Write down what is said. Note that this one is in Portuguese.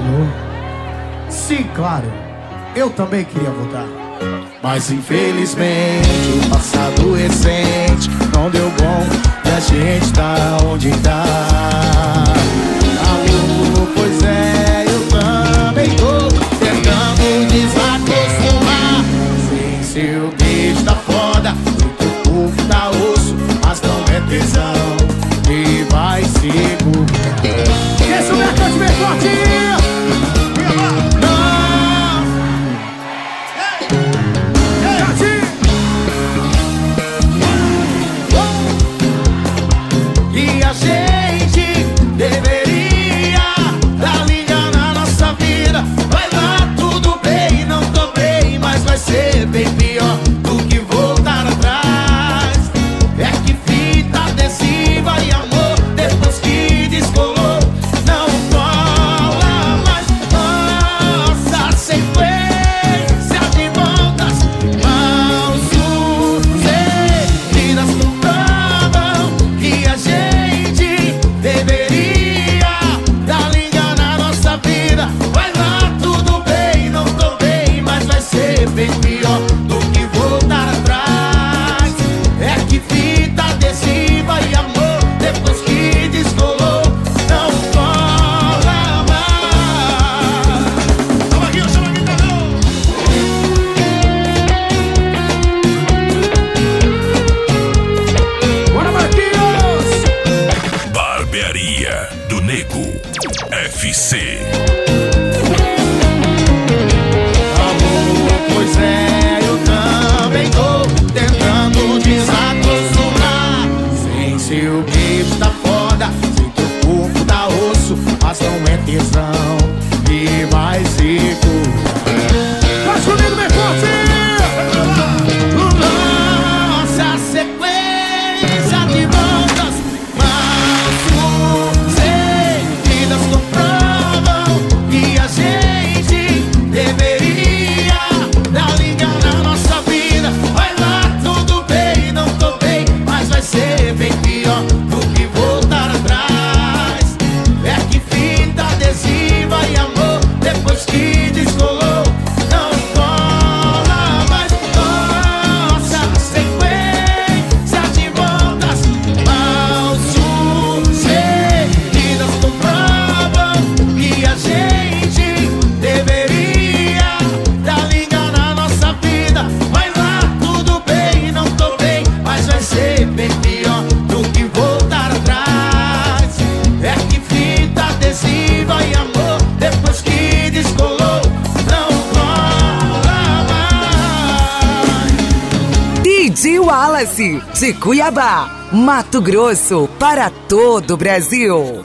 amor. Sim, claro, eu também queria voltar. Mas infelizmente o passado recente não deu bom e a gente tá onde tá. Amor, pois é, eu também tô tentando desacostumar. Sem seu beijo tá foda, o corpo tá osso, mas não é tesão e vai segurar. Esse é o mercante bem forte. E a gente deveria dar liga na nossa vida. Vai lá, tudo bem, não tô bem, mas vai ser bem pior do que voltar atrás. É que fita adesiva e amor, depois que descolou, não cola mais. Nossa sequência de voltas mal sucedidas comprovam que a gente deveria dar liga na nossa vida. Vai lá, tudo bem, não tô bem, mas vai ser bem pior do que voltar atrás. É que fita adesiva e amor, depois que descolou, não cola mais. Chama aqui, Bora, Marquinhos! Barbearia do Nego FC. Amor, pois é, eu também tô tentando desacostumar. Sem seu beijo tá foda, sem teu corpo tá osso, mas não é tesão e vai se curar. Faz comigo, bem forte! Nossa sequência de voltas mal sucedidas comprovam que a gente deveria dar liga na nossa vida. Vai lá, tudo bem, não tô bem, mas vai ser bem pior do que voltar atrás. É que fita adesiva e amor, depois que descolou, não cola mais. Nossa sequência de voltas mal sucedidas comprovam que a gente deveria dar liga na nossa vida. Vai lá, tudo bem, não tô bem, mas vai ser bem pior do que voltar atrás. É que fita adesiva e amor, depois que descolou, não cola mais. DJ Wallace, de Cuiabá, Mato Grosso, para todo o Brasil.